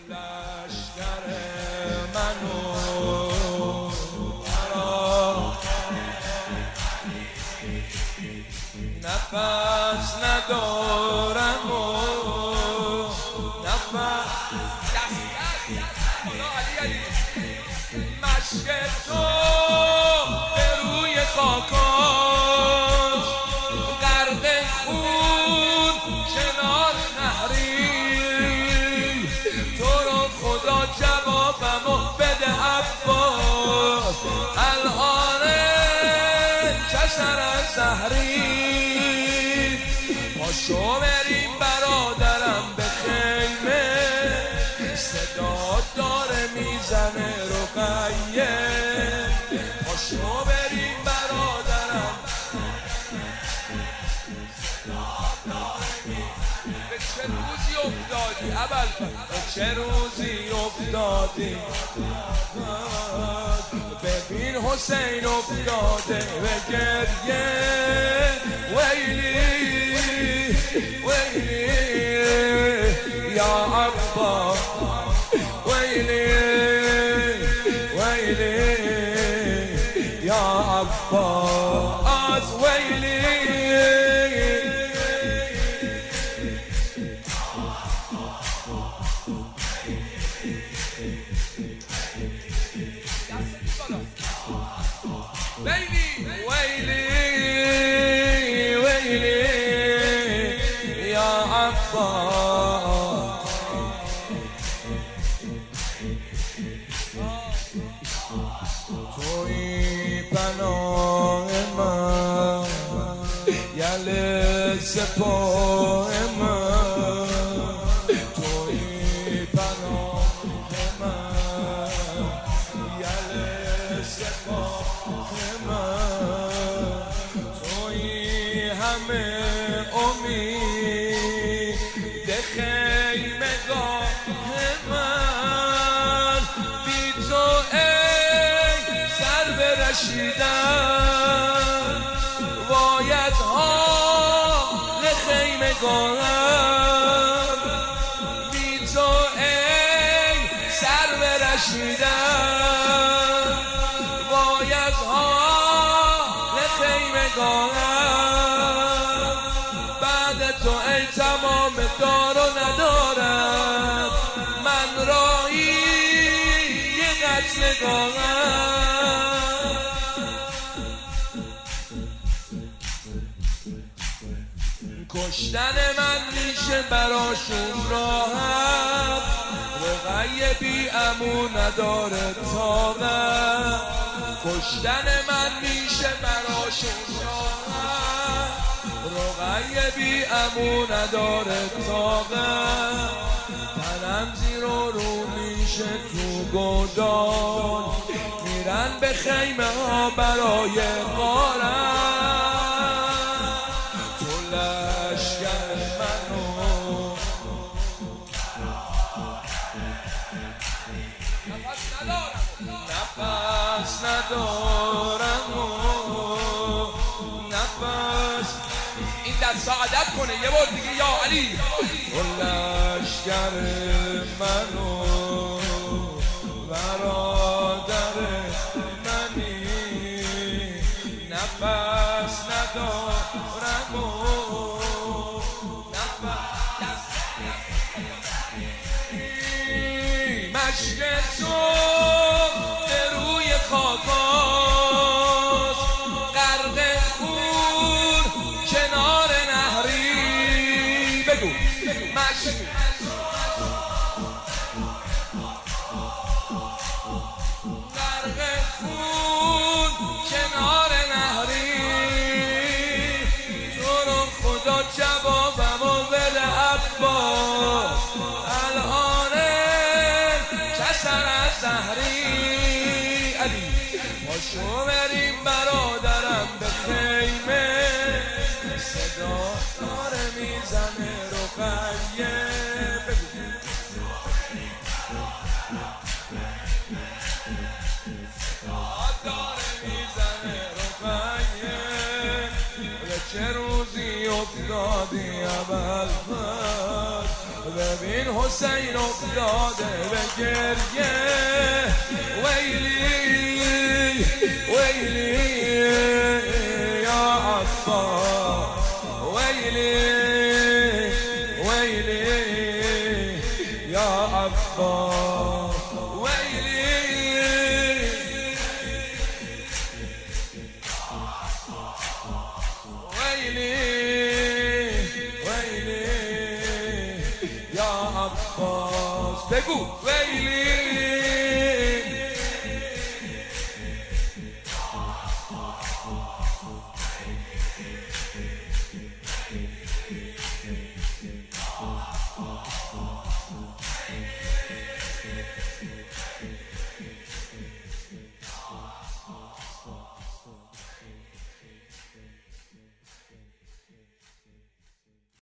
لشکر منو نفس ندارم و نفس مشک تو به روی خاکاش غرق خون کنار نهری تو رو خدا جوابمو بده عباس الان کسر از زهری پاشو بریم برادرم به خیمه صدا داره میزنه رقیه پاشو بریم برادرم به چه روزی افتادی ابوالفضل به چه روزی افتادی ببین حسین افتاده به گریه ویلی ویلی یا عباس ویلی ویلی یا عباس ویلی ویلی ویلی ویلی یا عباس توی پناه من یل سپاه من توی پناه من یل سپاه من توی همه امید خیمگاه من بی تو ای سر برشیدن باید حال خیمگاهم بی تو ای سر برشیدن باید حال خیمگاهم بعد تو ای تمام دار و ندارم من راهی یه قتلگاهم کشتن من میشه براشون راحت رقیه بی امو نداره طاقت کشتن من میشه براشون راحت رقیه بی امو نداره طاقت تنم زیر رو میشه تو گودال میرن به خیمه ها برای غارت تو لشکر منو نفس ندارم و نفس این دست عادت کنه یه بار دیگه یا علی تو لشکر منو برادر منی نفس ندارم و مشک تو به روی خاکاست غرق خون کنار نهری بگو مشک غرق خون کنار نهری تو رو خدا جوابمو بده عباس الان کسر از زهری علی پاشو بریم برادرم به خیمه صدا داره میزنه رقیه داره میزنه رقیه به چه روزی افتادی ابوالفضل ببین حسین افتاده به گریه ویلی ویلی یا عباس ویلی ویلی یا عباس ویلی ویلی ویلی یا عباس بگو ویلی